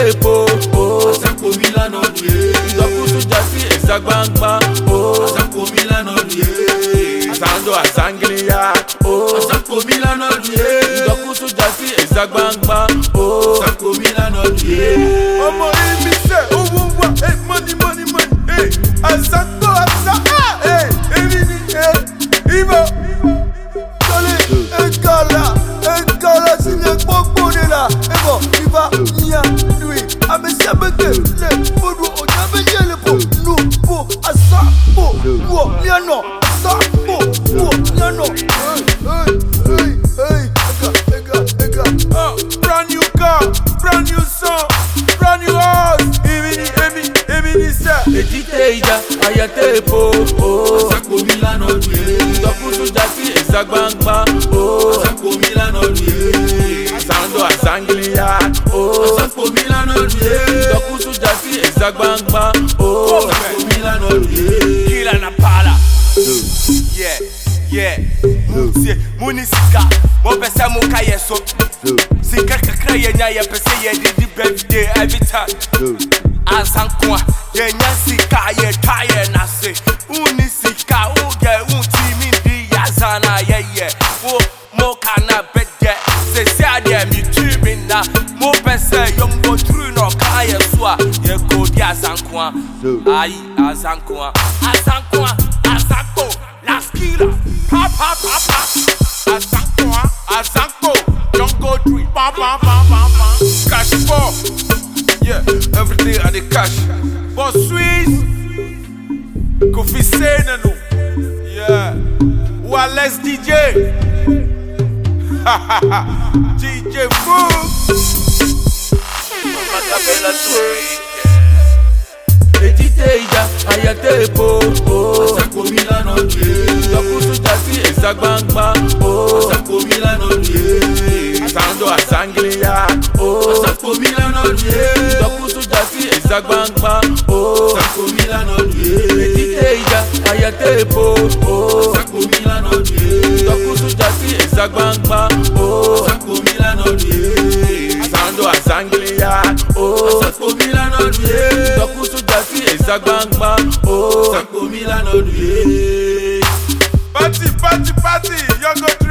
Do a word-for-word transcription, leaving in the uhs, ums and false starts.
tepo, oh. Asako Milano die. Idokusu jasi ezagbangba, oh. Asako Milano die. Asando asanglia, oh. Asako Milano die. Idokusu jasi ezagbangba, oh. Asako Milano die. Omo imi se, owo wa, hey money money money, hey. Asako asako, hey. Emi ni, hey. Ibo, Tole, Ekala, Ekala sinye gbogbo de la. Ebo, Iba, Nia, Lui, Amesia Beke, Le, Bodo, Ojabeje le po, Nu, Po, Asako, Wo, Miano, Asako, Wo, Miano. Hey, hey, hey, hey. Ega, ega, ega. Oh, brand new car, brand new song, brand new house. Emini, Emi, Emini sa. Ejite ija ayatepo, oh. Asako Milano die. Idokusu jasi ezagbangba, oh. Asako Milano die. Asando asanglia, oh. Asako Milano die. Idokusu jasi ezagbangba, oh. Asako Milano die. Kila na pala. Yeah, yeah. Mutie, muni sika. Mo pese mo ka yeso. Sika kakra ye nya ye pese ye di di birthday every time. Asankwa, ye nya sika ye taye na se. Uni sika o ye unti mi di yazana ye ye. Wo mo kana bedye. Se se ade mi tumi na. Mo pese young go through no ka ye so ye go di asankwa. Ayi asankwa. Asankwa, asako, la skila. Pa pa pa pa. Asankwa, asako, don't go three. Pa pa pa pa pa. Cash four. Yeah, everything at the cash. For Swiss, Kofi Senano. Yeah, Wallace D J. D J Foo. Macabella Swiss. Ejite ija ayatepo, oh. Asako Milano die. Idokusu jasi ezagbangba, oh. Asako Milano die. Asando asanglia, oh. Asako Milano die. Idokusu jasi ezagbangba, oh. Asako Milano die. Ejite ija ayatepo, oh. Asako Milano die. Idokusu jasi ezagbangba, oh. Asako Milano die. Asando asanglia, oh. Asako Milano die. Idokusu jasi ezagbangba, oh. Asako Milano die. Party, party, party, young go